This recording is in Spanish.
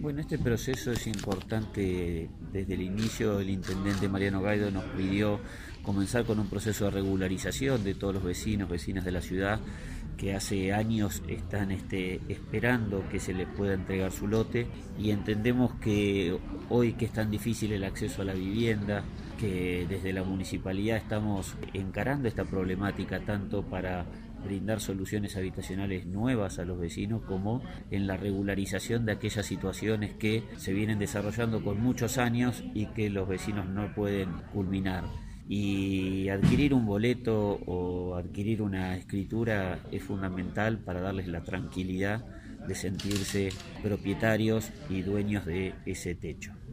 Bueno, este proceso es importante. Desde el inicio el intendente Mariano Gaido nos pidió comenzar con un proceso de regularización de todos los vecinos, vecinas de la ciudad que hace años están esperando que se les pueda entregar su lote, y entendemos que hoy, que es tan difícil el acceso a la vivienda, que desde la municipalidad estamos encarando esta problemática tanto para brindar soluciones habitacionales nuevas a los vecinos como en la regularización de aquellas situaciones que se vienen desarrollando con muchos años y que los vecinos no pueden culminar. Y adquirir un boleto o adquirir una escritura es fundamental para darles la tranquilidad de sentirse propietarios y dueños de ese techo.